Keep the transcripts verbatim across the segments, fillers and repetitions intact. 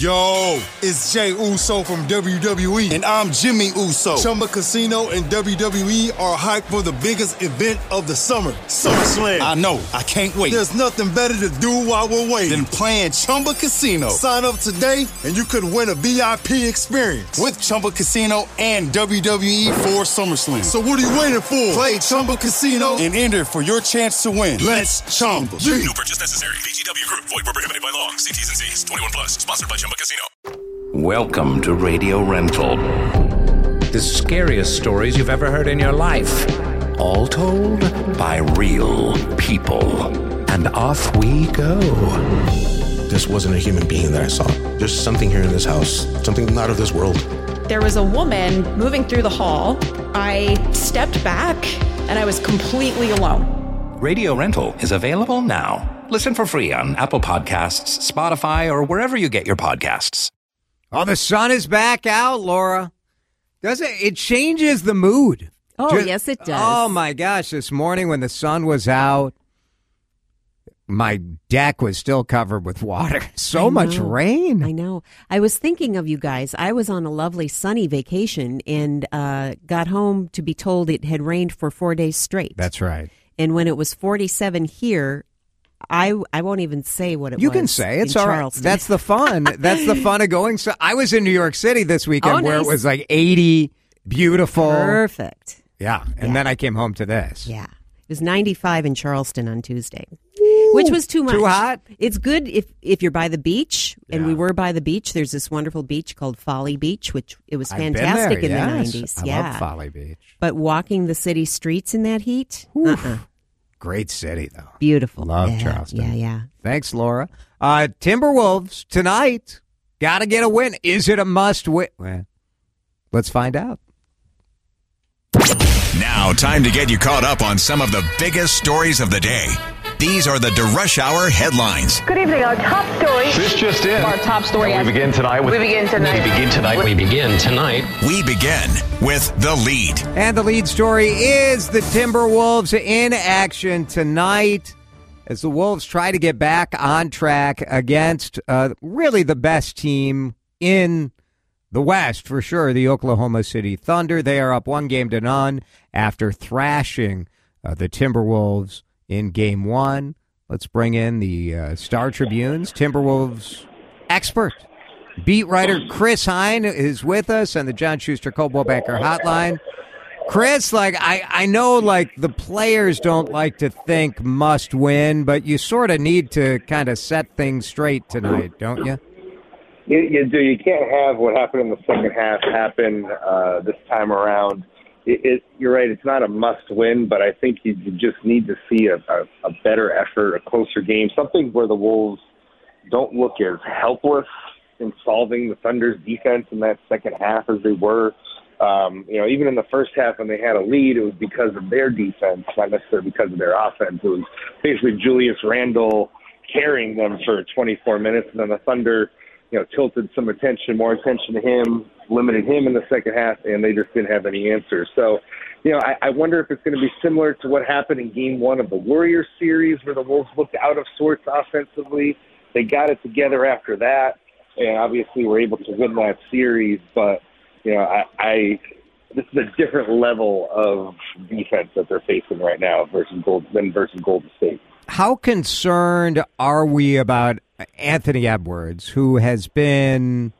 Yo, it's Jay Uso from W W E, and I'm Jimmy Uso. Chumba Casino and W W E are hyped for the biggest event of the summer, SummerSlam. I know, I can't wait. There's nothing better to do while we're waiting than playing Chumba Casino. Sign up today, and you could win a V I P experience with Chumba Casino and W W E for SummerSlam. So what are you waiting for? Play Chumba Casino and enter for your chance to win. Let's Chumba. No purchase necessary. V G W Group. Void where prohibited by law. See T's and C's. twenty-one plus. Sponsored by Chumba Casino. Welcome to Radio Rental. The scariest stories you've ever heard in your life. All told by real people. And off we go. This wasn't a human being that I saw. There's something here in this house. Something not of this world. There was a woman moving through the hall. I stepped back and I was completely alone. Radio Rental is available now. Listen for free on Apple Podcasts, Spotify, or wherever you get your podcasts. Oh, the sun is back out, Laura. Does it? It changes the mood. Oh, Just, yes, it does. Oh, my gosh. This morning when the sun was out, my deck was still covered with water. So much rain. I know. I was thinking of you guys. I was on a lovely sunny vacation and uh, got home to be told it had rained for four days straight. That's right. And when it was forty-seven here, I I won't even say what it you was. You can say it's all right. Charleston. That's the fun. That's the fun of going. So I was in New York City this weekend oh, where nice. it was like eighty, beautiful. Perfect. Yeah. And yeah. then I came home to this. Yeah. It was ninety-five in Charleston on Tuesday, which was too much. Too hot? It's good if, if you're by the beach, and yeah. we were by the beach. There's this wonderful beach called Folly Beach, which it was fantastic I've been there, in yes. the nineties. I yeah. love Folly Beach. But walking the city streets in that heat, uh-uh. Great city, though. Beautiful. Love yeah, Charleston. Yeah, yeah. Thanks, Laura. Uh, Timberwolves tonight. Got to get a win. Is it a must win? Well, let's find out. Now, time to get you caught up on some of the biggest stories of the day. These are the DeRush Hour headlines. Good evening. Our top story. This just in. Our top story. We begin tonight with. We begin tonight. We begin tonight. We begin tonight. We begin with The Lead. And the lead story is the Timberwolves in action tonight as the Wolves try to get back on track against uh, really the best team in the West, for sure, the Oklahoma City Thunder. They are up one game to none after thrashing uh, the Timberwolves in game one. Let's bring in the uh, Star Tribune's Timberwolves expert. Beat writer Chris Hine is with us on the John Schuster Coldwell Banker Hotline. Chris, like I, I know like the players don't like to think must win, but you sort of need to kind of set things straight tonight, don't you? You, you do. You can't have what happened in the second half happen uh, this time around. It, it, you're right. It's not a must-win, but I think you, you just need to see a, a, a better effort, a closer game, something where the Wolves don't look as helpless in solving the Thunder's defense in that second half as they were. Um, you know, even in the first half when they had a lead, it was because of their defense, not necessarily because of their offense. It was basically Julius Randle carrying them for twenty-four minutes, and then the Thunder, you know, tilted some attention, more attention to him, limited him in the second half, and they just didn't have any answers. So, you know, I, I wonder if it's going to be similar to what happened in game one of the Warriors series where the Wolves looked out of sorts offensively. They got it together after that, and obviously were able to win that series. But, you know, I, I this is a different level of defense that they're facing right now versus Gold, than versus Golden State. How concerned are we about Anthony Edwards, who has been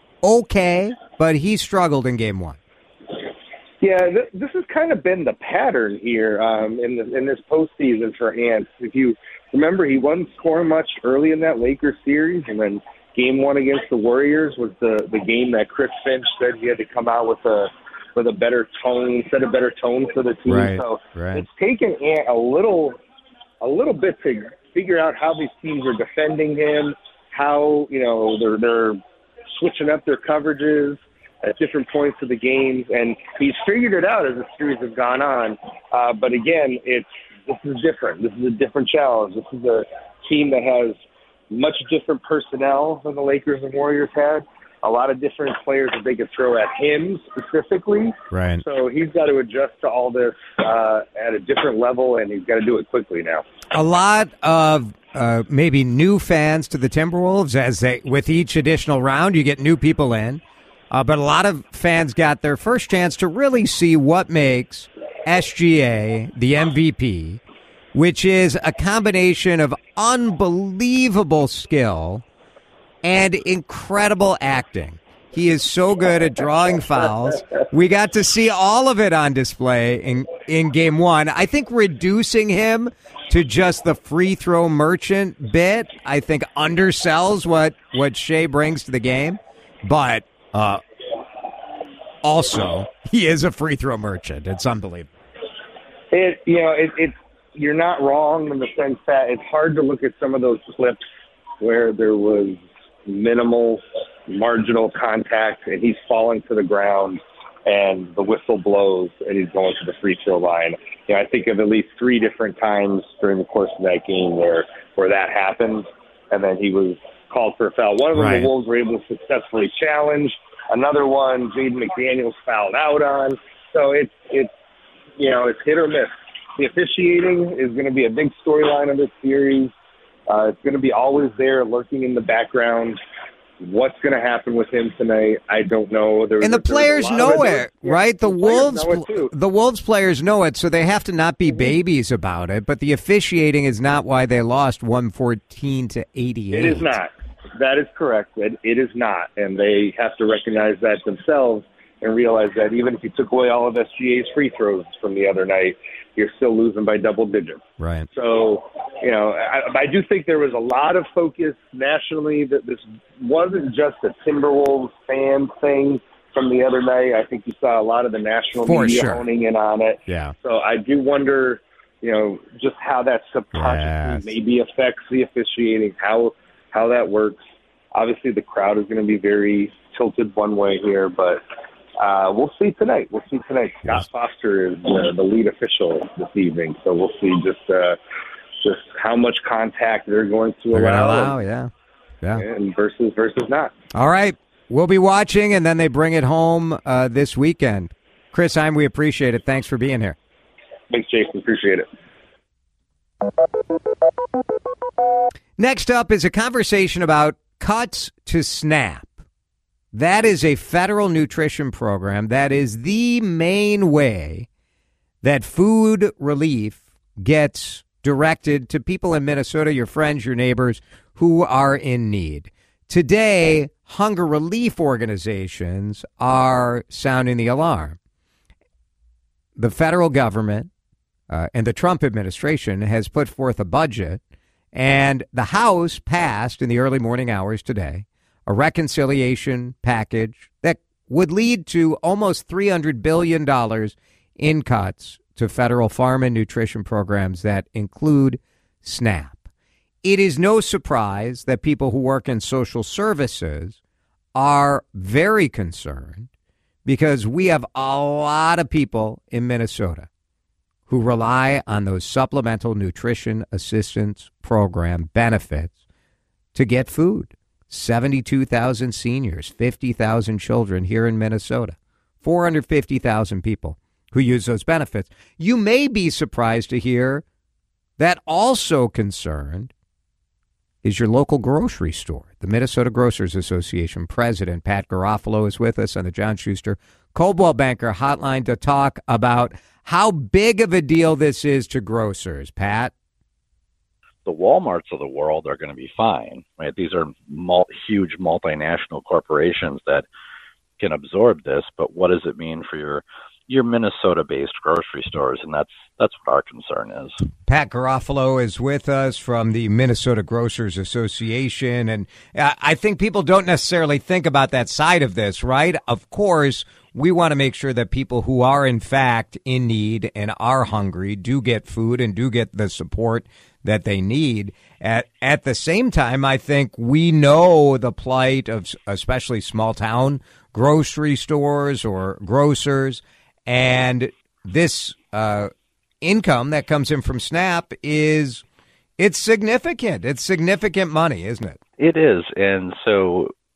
okay, but he struggled in game one? Yeah, th- this has kind of been the pattern here um, in, the, in this postseason for Ant. If you remember, he wasn't scoring much early in that Lakers series, and then game one against the Warriors was the, the game that Chris Finch said he had to come out with a with a better tone, set a better tone for the team. Right, so right. It's taken Ant a little a little bit to figure out how these teams are defending him, how, you know, they're they're switching up their coverages at different points of the games, and he's figured it out as the series has gone on. Uh, but again, it's this is different. This is a different challenge. This is a team that has much different personnel than the Lakers and Warriors had. a lot of different players that they could throw at him specifically. Right. So he's got to adjust to all this uh, at a different level, and he's got to do it quickly now. A lot of uh, maybe new fans to the Timberwolves, as they with each additional round, you get new people in. Uh, but a lot of fans got their first chance to really see what makes S G A the M V P, which is a combination of unbelievable skill and incredible acting. He is so good at drawing fouls. We got to see all of it on display in, in game one. I think reducing him to just the free throw merchant bit, I think undersells what, what Shea brings to the game. But uh, also, he is a free throw merchant. It's unbelievable. It, you know, it, it's you're not wrong in the sense that it's hard to look at some of those clips where there was minimal, marginal contact, and he's falling to the ground, and the whistle blows, and he's going to the free throw line. You know, I think of at least three different times during the course of that game where where that happened, and then he was called for a foul. One of them, right. The Wolves were able to successfully challenge. Another one, Jaden McDaniels fouled out on. So it's it's you know it's hit or miss. The officiating is going to be a big storyline of this series. Uh, it's going to be always there, lurking in the background. What's going to happen with him tonight? I don't know. There, and the players know it, yeah, right? The, the Wolves, know the Wolves players know it, so they have to not be babies about it. But the officiating is not why they lost one fourteen to eighty-eight. It is not. That is correct. It, it is not, and they have to recognize that themselves and realize that even if you took away all of S G A's free throws from the other night, you're still losing by double digits. Right. So, you know, I, I do think there was a lot of focus nationally that this wasn't just a Timberwolves fan thing from the other night. I think you saw a lot of the national For media sure. honing in on it. Yeah. So I do wonder, you know, just how that subconsciously Yes. maybe affects the officiating, how how that works. Obviously, the crowd is going to be very tilted one way here, but Uh, we'll see tonight. We'll see tonight. Scott Foster is uh, the lead official this evening, so we'll see just uh, just how much contact they're going to They're allow, gonna allow, yeah, yeah, and versus versus not. All right, we'll be watching, and then they bring it home uh, this weekend. Chris Heim, we appreciate it. Thanks for being here. Thanks, Jason. Appreciate it. Next up is a conversation about cuts to SNAP. That is a federal nutrition program. That is the main way that food relief gets directed to people in Minnesota, your friends, your neighbors, who are in need. Today, hunger relief organizations are sounding the alarm. The federal government uh, and the Trump administration has put forth a budget, and the House passed in the early morning hours today a reconciliation package that would lead to almost three hundred billion dollars in cuts to federal farm and nutrition programs that include SNAP. It is no surprise that people who work in social services are very concerned because we have a lot of people in Minnesota who rely on those supplemental nutrition assistance program benefits to get food. seventy-two thousand seniors, fifty thousand children here in Minnesota, four hundred fifty thousand people who use those benefits. You may be surprised to hear that also concerned is your local grocery store. The Minnesota Grocers Association president, Pat Garofalo, is with us on the John Schuster Coldwell Banker hotline to talk about how big of a deal this is to grocers. Pat? The Walmarts of the world are going to be fine, right? These are mul- huge multinational corporations that can absorb this, but what does it mean for your your Minnesota-based grocery stores? And that's that's what our concern is. Pat Garofalo is with us from the Minnesota Grocers Association, and I think people don't necessarily think about that side of this, right? Of course, we want to make sure that people who are in fact in need and are hungry do get food and do get the support that they need. At at the same time, I think we know the plight of especially small town grocery stores or grocers, and this uh, income that comes in from SNAP is it's significant. It's significant money, isn't it? It is, and so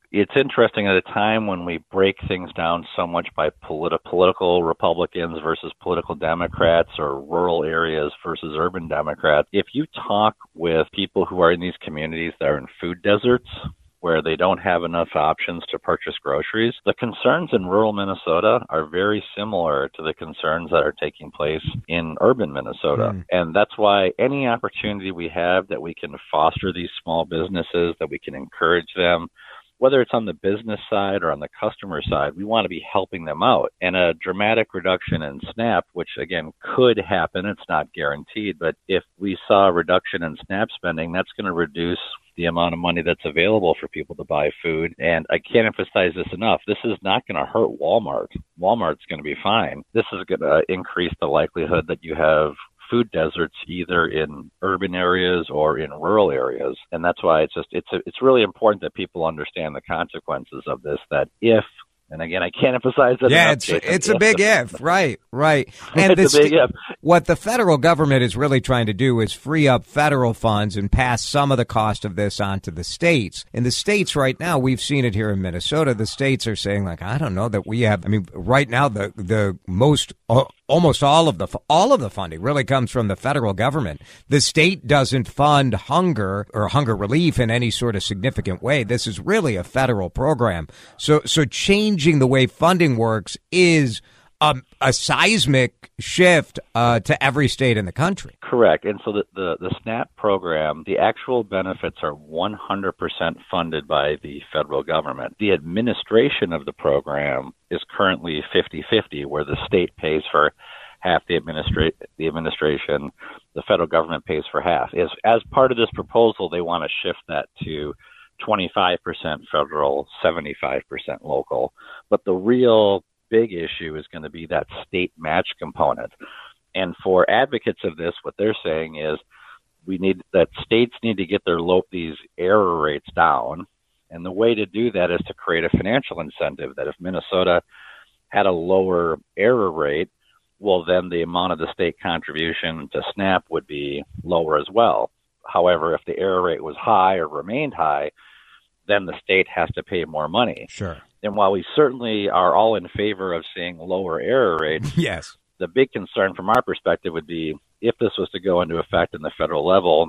It's interesting at a time when we break things down so much by politi- political Republicans versus political Democrats or rural areas versus urban Democrats. If you talk with people who are in these communities that are in food deserts, where they don't have enough options to purchase groceries, the concerns in rural Minnesota are very similar to the concerns that are taking place in urban Minnesota. Mm. And that's why any opportunity we have that we can foster these small businesses, that we can encourage them, whether it's on the business side or on the customer side, we want to be helping them out. And a dramatic reduction in SNAP, which again could happen, it's not guaranteed, but if we saw a reduction in SNAP spending, that's going to reduce the amount of money that's available for people to buy food. And I can't emphasize this enough. This is not going to hurt Walmart. Walmart's going to be fine. This is going to increase the likelihood that you have food deserts either in urban areas or in rural areas. And that's why it's just, it's a, it's really important that people understand the consequences of this, that if, and again, I can't emphasize that. Yeah, enough, it's Jason, it's a big if, right, right. And it's this, a big if. What the federal government is really trying to do is free up federal funds and pass some of the cost of this on to the states. In the states right now, we've seen it here in Minnesota. The states are saying, like, I don't know that we have. I mean, right now, the the most. Uh, Almost all of the all of the funding really comes from the federal government. The state doesn't fund hunger or hunger relief in any sort of significant way. This is really a federal program. So so changing the way funding works is a, a seismic shift uh, to every state in the country. Correct. And so the, the, the SNAP program, the actual benefits are one hundred percent funded by the federal government. The administration of the program is currently fifty-fifty, where the state pays for half the administra- the administration, the federal government pays for half. As, as part of this proposal, they want to shift that to twenty-five percent federal, seventy-five percent local. But the real big issue is going to be that state match component. And for advocates of this, what they're saying is we need that states need to get their low, these error rates down. And the way to do that is to create a financial incentive that if Minnesota had a lower error rate, well, then the amount of the state contribution to SNAP would be lower as well. However, if the error rate was high or remained high, then the state has to pay more money. Sure. And while we certainly are all in favor of seeing lower error rates, yes, the big concern from our perspective would be if this was to go into effect in the federal level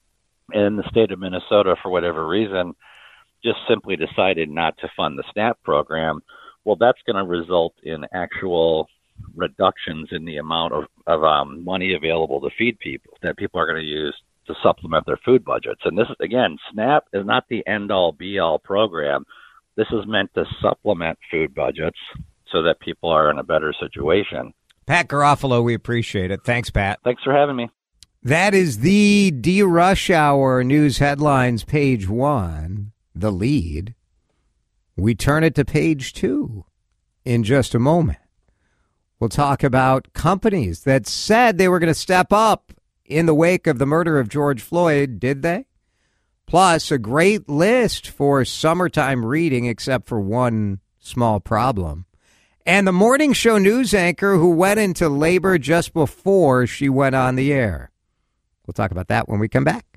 and the state of Minnesota, for whatever reason, just simply decided not to fund the SNAP program, well, that's going to result in actual reductions in the amount of, of um, money available to feed people that people are going to use to supplement their food budgets. And this is, again, SNAP is not the end-all, be-all program. This is meant to supplement food budgets so that people are in a better situation. Pat Garofalo, we appreciate it. Thanks, Pat. Thanks for having me. That is the D-Rush Hour News Headlines, page one, the lead. We turn it to page two in just a moment. We'll talk about companies that said they were going to step up in the wake of the murder of George Floyd. Did they? Plus, a great list for summertime reading, except for one small problem. And the morning show news anchor who went into labor just before she went on the air. We'll talk about that when we come back.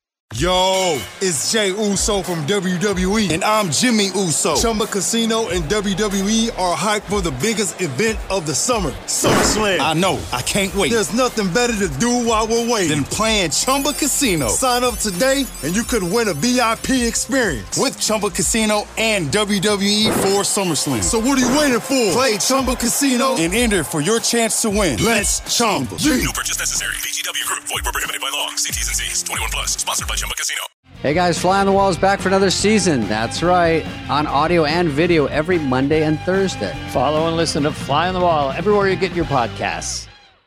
Yo, it's Jay Uso from W W E, and I'm Jimmy Uso. Chumba Casino and W W E are hyped for the biggest event of the summer, SummerSlam. I know, I can't wait. There's nothing better to do while we're waiting than playing Chumba Casino. Sign up today, and you could win a V I P experience with Chumba Casino and W W E for SummerSlam. So what are you waiting for? Play Chumba Casino and enter for your chance to win. Let's Chumba. No purchase necessary. V G W Group. Void where prohibited by law. See T's and C's. twenty-one plus. Sponsored by Chumba Casino. Hey guys, Fly on the Wall is back for another season. That's right. On audio and video every Monday and Thursday. Follow and listen to Fly on the Wall everywhere you get your podcasts.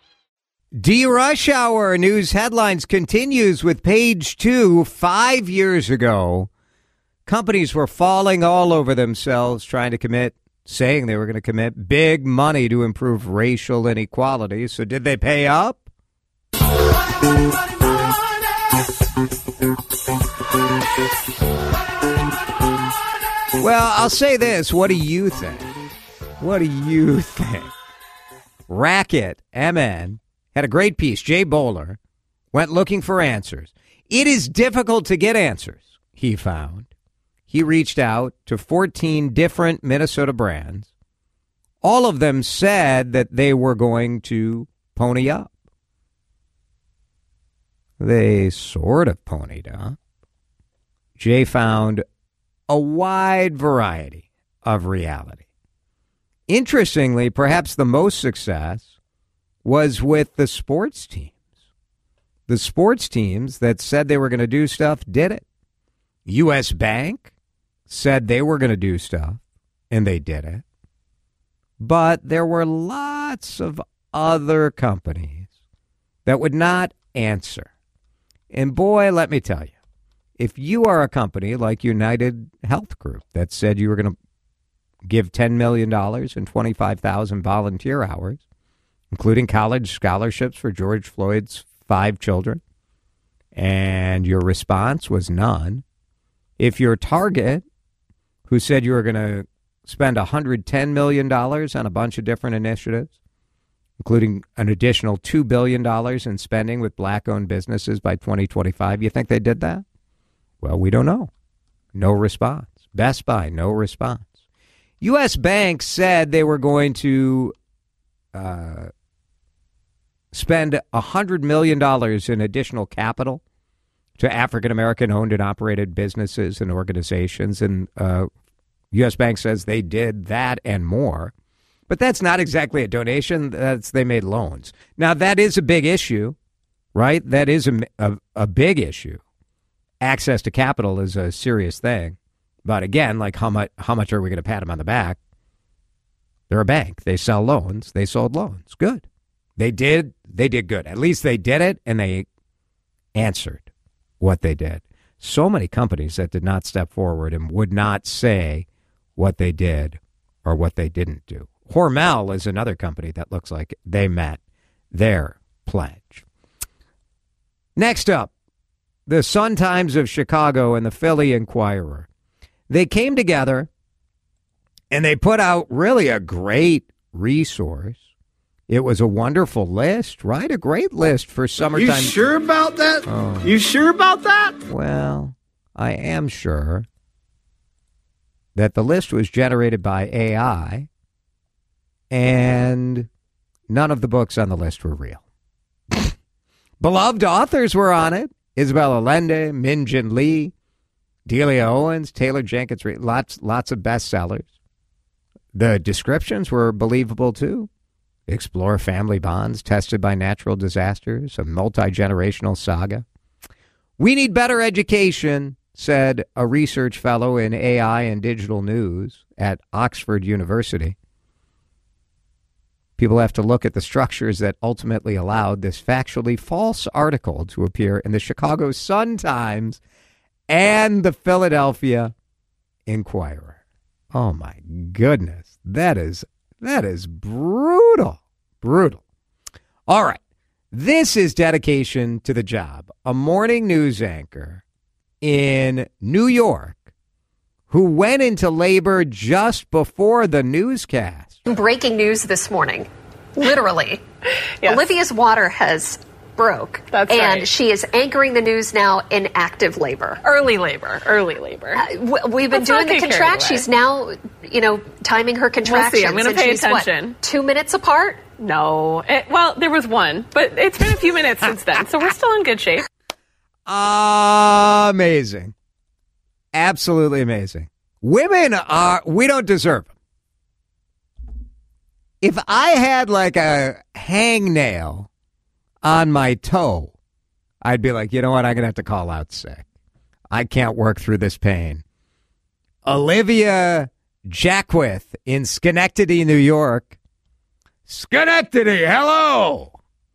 D-Rush Hour News Headlines continues with page two. Five years ago, companies were falling all over themselves trying to commit, saying they were going to commit big money to improve racial inequality. So did they pay up? Well, I'll say this. What do you think? What do you think? Racket, M N, had a great piece. Jay Bowler went looking for answers. It is difficult to get answers, he found. he reached out to fourteen different Minnesota brands. All of them said that they were going to pony up. They sort of ponied up. Jay found a wide variety of reality. Interestingly, perhaps the most success was with the sports teams. The sports teams that said they were going to do stuff did it. U S. Bank said they were going to do stuff, and they did it. But there were lots of other companies that would not answer. And boy, let me tell you, if you are a company like United Health Group that said you were going to give ten million dollars and twenty-five thousand volunteer hours, including college scholarships for George Floyd's five children, and your response was none. If you're Target, who said you were going to spend one hundred ten million dollars on a bunch of different initiatives, including an additional two billion dollars in spending with black-owned businesses by twenty twenty-five, you think they did that? Well, we don't know. No response. Best Buy, no response. U S. Bank said they were going to uh, spend one hundred million dollars in additional capital to African-American owned and operated businesses and organizations. And uh, U S. Bank says they did that and more. But that's not exactly a donation. That's they made loans. Now, that is a big issue, right? That is a, a, a big issue. Access to capital is a serious thing. But again, like how much how much are we going to pat them on the back? They're a bank. They sell loans. They sold loans. Good. They did. They did good. At least they did it, and they answered what they did. So many companies that did not step forward and would not say what they did or what they didn't do. Hormel is another company that looks like they met their pledge. Next up, the Sun-Times of Chicago and the Philly Inquirer. They came together and they put out really a great resource. It was a wonderful list, right? A great list for summertime. You sure about that? Oh. You sure about that? Well, I am sure that the list was generated by A I and none of the books on the list were real. Beloved authors were on it. Isabel Allende, Min Jin Lee, Delia Owens, Taylor Jenkins, lots, lots of bestsellers. The descriptions were believable, too. Explore family bonds tested by natural disasters, a multi-generational saga. We need better education, said a research fellow in A I and digital news at Oxford University. People have to look at the structures that ultimately allowed this factually false article to appear in the Chicago Sun-Times and the Philadelphia Inquirer. Oh, my goodness. That is that is brutal. Brutal. All right. This is dedication to the job. A morning news anchor in New York who went into labor just before the newscast. Breaking news this morning. Literally. Yes. Olivia's water has broke. That's and right. she is anchoring the news now in active labor. Early labor. Early labor. Uh, w- we've been Let's doing the not get carried contract. away. She's now, you know, timing her contractions. We'll see. I'm going to and pay she's, attention. What, two minutes apart? No. It, well, there was one, but it's been a few minutes since then, so we're still in good shape. Amazing. Absolutely amazing. Women are, we don't deserve them. If I had like a hangnail on my toe, I'd be like, you know what? I'm going to have to call out sick. I can't work through this pain. Olivia Jackwith in Schenectady, New York. Schenectady, hello.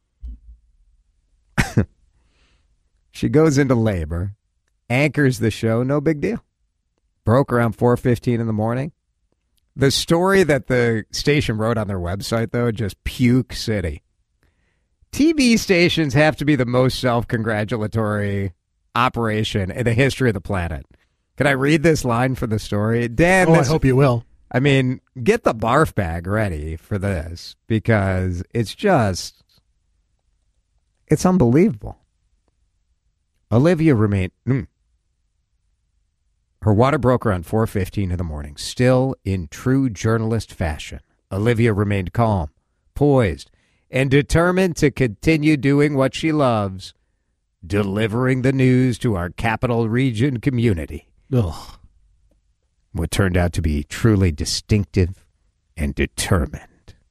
She goes into labor, anchors the show, no big deal. Broke around four fifteen in the morning. The story that the station wrote on their website, though, just puke city. T V stations have to be the most self-congratulatory operation in the history of the planet. Can I read this line for the story? Dan, oh, this, I hope you will. I mean, get the barf bag ready for this because it's just, it's unbelievable. Olivia remained, mm, Her water broke around four fifteen in the morning. Still in true journalist fashion, Olivia remained calm, poised, and determined to continue doing what she loves, delivering the news to our Capital Region community. Ugh. What turned out to be truly distinctive and determined.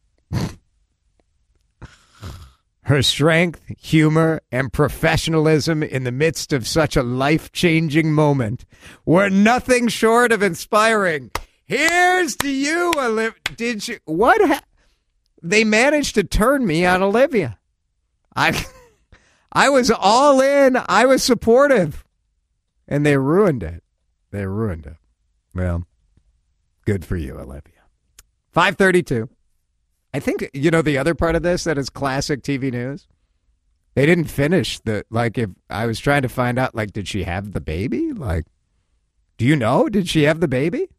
Her strength, humor, and professionalism in the midst of such a life-changing moment were nothing short of inspiring. Here's to you, Olivia. Did you? What? Ha- they managed to turn me on Olivia. I, I was all in. I was supportive, and they ruined it. They ruined it. Well, good for you, Olivia. five thirty-two. I think, you know, the other part of this that is classic T V news, they didn't finish the, like, if I was trying to find out, like, did she have the baby? Like, do you know? Did she have the baby?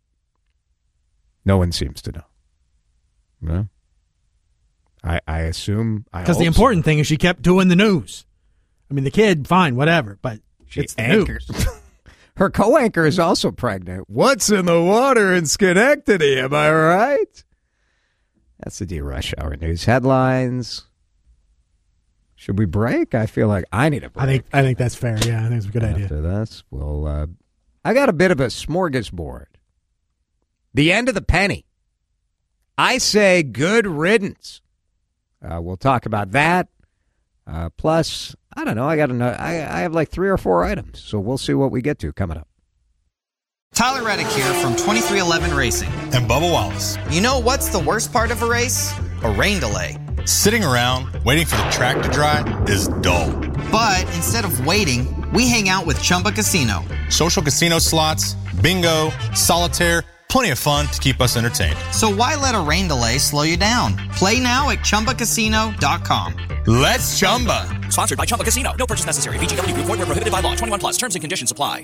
No one seems to know. No. I, I assume. Because the important so. thing is she kept doing the news. I mean, the kid, fine, whatever, but she it's the anchors. news. Her co-anchor is also pregnant. What's in the water in Schenectady? Am I right? That's the D Rush Hour news headlines. Should we break? I feel like I need a break. I think I think that's fair. Yeah, I think it's a good After idea. After this, we'll. Uh, I got a bit of a smorgasbord. The end of the penny. I say good riddance. Uh, we'll talk about that. Uh, plus, I don't know. I got another. I, I have like three or four items, so we'll see what we get to coming up. Tyler Reddick here from twenty-three eleven Racing. And Bubba Wallace. You know what's the worst part of a race? A rain delay. Sitting around waiting for the track to dry is dull. But instead of waiting, we hang out with Chumba Casino. Social casino slots, bingo, solitaire, plenty of fun to keep us entertained. So why let a rain delay slow you down? Play now at Chumba Casino dot com. Let's Chumba. Sponsored by Chumba Casino. No purchase necessary. V G W Group. Void where prohibited by law. twenty-one plus. Terms and conditions apply.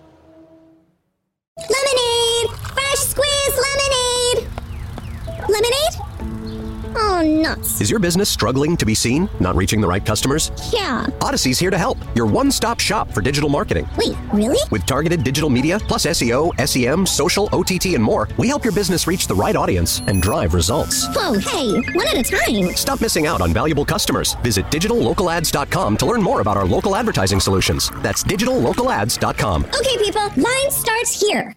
Lemonade! Fresh squeezed lemonade! Lemonade? Oh, nuts. Is your business struggling to be seen? Not reaching the right customers? Yeah. Odyssey's here to help. Your one-stop shop for digital marketing. Wait, really? With targeted digital media, plus S E O, S E M, social, O T T, and more, we help your business reach the right audience and drive results. Whoa, hey, one at a time. Stop missing out on valuable customers. Visit digital local ads dot com to learn more about our local advertising solutions. That's digital local ads dot com. Okay, people, line starts here.